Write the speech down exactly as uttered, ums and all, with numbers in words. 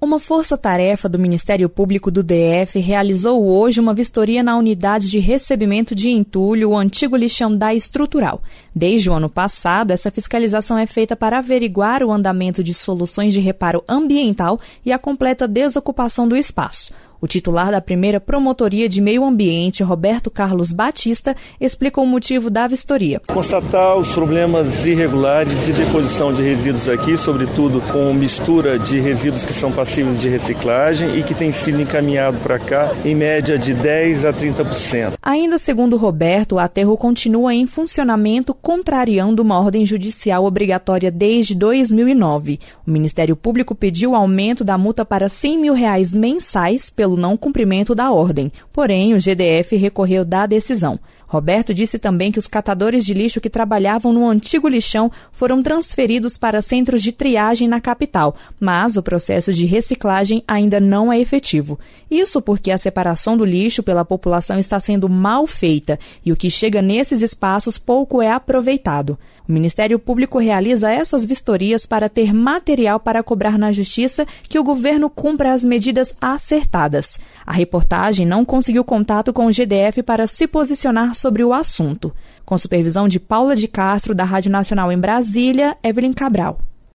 Uma força-tarefa do Ministério Público do D F realizou hoje uma vistoria na unidade de recebimento de entulho, o antigo lixão da Estrutural. Desde o ano passado, essa fiscalização é feita para averiguar o andamento de soluções de reparo ambiental e a completa desocupação do espaço. O titular da primeira Promotoria de Meio Ambiente, Roberto Carlos Batista, explica o motivo da vistoria. Constatar os problemas irregulares de deposição de resíduos aqui, sobretudo com mistura de resíduos que são passíveis de reciclagem e que tem sido encaminhado para cá em média de dez a trinta por cento. Ainda segundo Roberto, o aterro continua em funcionamento, contrariando uma ordem judicial obrigatória desde dois mil e nove. O Ministério Público pediu aumento da multa para cem mil reais mensais pelo não cumprimento da ordem. Porém, o G D F recorreu da decisão. Roberto disse também que os catadores de lixo que trabalhavam no antigo lixão foram transferidos para centros de triagem na capital, mas o processo de reciclagem ainda não é efetivo. Isso porque a separação do lixo pela população está sendo mal feita e o que chega nesses espaços pouco é aproveitado. O Ministério Público realiza essas vistorias para ter material para cobrar na Justiça que o governo cumpra as medidas acertadas. A reportagem não conseguiu contato com o G D F para se posicionar sobre o assunto. Com supervisão de Paula de Castro, da Rádio Nacional em Brasília, Evelyn Cabral.